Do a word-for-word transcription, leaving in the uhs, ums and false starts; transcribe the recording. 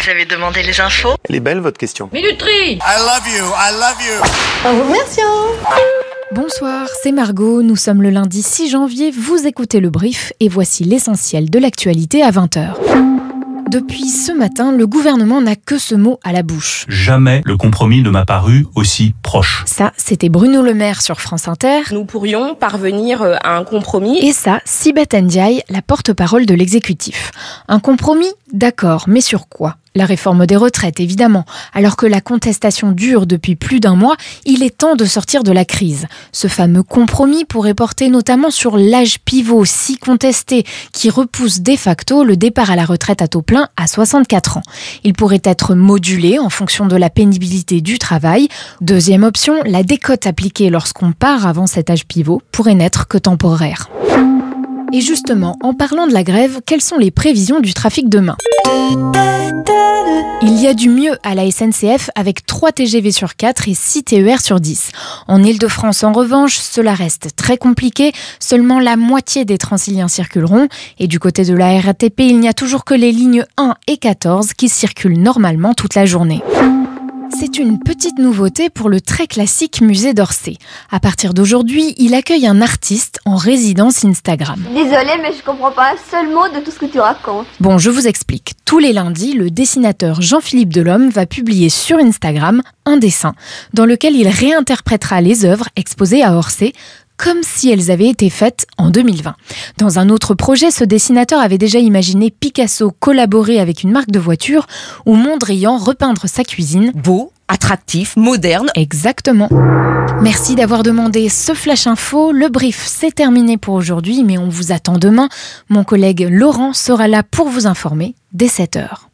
Vous avez demandé les infos? Elle est belle votre question. Minuterie. I love you, I love you. En vous remerciant. Bonsoir, c'est Margot, nous sommes le lundi six janvier, vous écoutez le brief et voici l'essentiel de l'actualité à vingt heures. Depuis ce matin, le gouvernement n'a que ce mot à la bouche. Jamais le compromis ne m'a paru aussi proche. Ça, c'était Bruno Le Maire sur France Inter. Nous pourrions parvenir à un compromis. Et ça, Sibeth Ndiaye, la porte-parole de l'exécutif. Un compromis, d'accord, mais sur quoi ? La réforme des retraites, évidemment. Alors que la contestation dure depuis plus d'un mois, il est temps de sortir de la crise. Ce fameux compromis pourrait porter notamment sur l'âge pivot si contesté, qui repousse de facto le départ à la retraite à taux plein à soixante-quatre ans. Il pourrait être modulé en fonction de la pénibilité du travail. Deuxième option, la décote appliquée lorsqu'on part avant cet âge pivot pourrait n'être que temporaire. Et justement, en parlant de la grève, quelles sont les prévisions du trafic demain ? Il y a du mieux à la S N C F avec trois T G V sur quatre et six T E R sur dix. En Île-de-France, en revanche, cela reste très compliqué. Seulement la moitié des Transiliens circuleront. Et du côté de la R A T P, il n'y a toujours que les lignes un et quatorze qui circulent normalement toute la journée. C'est une petite nouveauté pour le très classique musée d'Orsay. À partir d'aujourd'hui, il accueille un artiste en résidence Instagram. Désolée, mais je comprends pas un seul mot de tout ce que tu racontes. Bon, je vous explique. Tous les lundis, le dessinateur Jean-Philippe Delhomme va publier sur Instagram un dessin dans lequel il réinterprétera les œuvres exposées à Orsay comme si elles avaient été faites en deux mille vingt. Dans un autre projet, ce dessinateur avait déjà imaginé Picasso collaborer avec une marque de voiture ou Mondrian repeindre sa cuisine. Beau, attractif, moderne. Exactement. Merci d'avoir demandé ce Flash Info. Le brief, c'est terminé pour aujourd'hui, mais on vous attend demain. Mon collègue Laurent sera là pour vous informer dès sept heures.